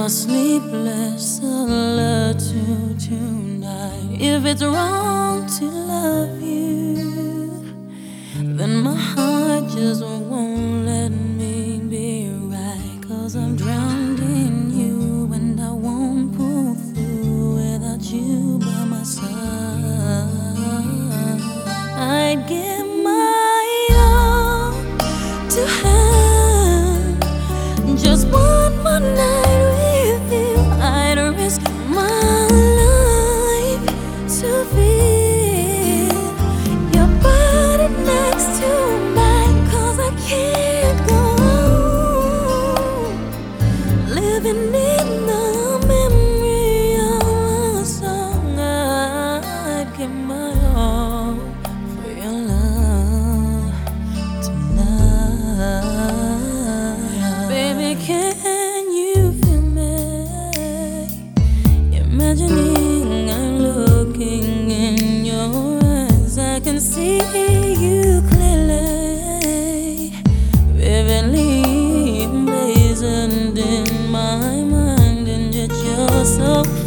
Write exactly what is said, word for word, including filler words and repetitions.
my sleepless solitude tonight. If it's wrong to love you, then my heart just won't let me be right. Cause I'm drowned in you and I won't pull through without you by my side. I'd give my all to have just one more night with you. I'd risk my life to feel your body next to mine. Cause I can't go on living in the memory of a song. I'd give my all for your love tonight. Baby, can you feel me? Imagining I'm looking in your eyes. I can see you clearly, vividly emblazoned in my mind, and yet you're so